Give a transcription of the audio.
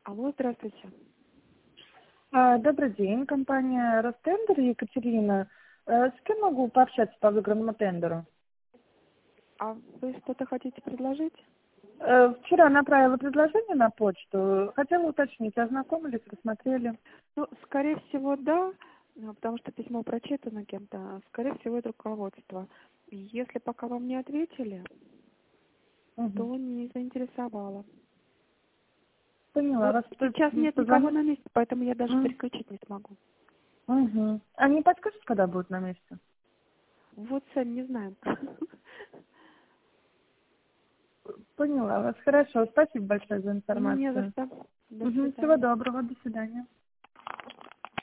Алло, здравствуйте. Добрый день, компания Ростендер, Екатерина. С кем могу пообщаться по выигранному тендеру? А вы что-то хотите предложить? Вчера направила предложение на почту. Хотела уточнить, ознакомились, рассмотрели. Ну, скорее всего, да, потому что письмо прочитано кем-то. Скорее всего, это руководство. И если пока вам не ответили, Угу. то не заинтересовало. Поняла Вот вас. сейчас нет никого Позвоню. на месте, поэтому я даже переключить не смогу. Угу. А не подскажете, когда будут на месте? Вот, Сань, не знаю. Поняла вас. Хорошо. Спасибо большое за Не за информацию. что. До Всего свидания. доброго. До свидания.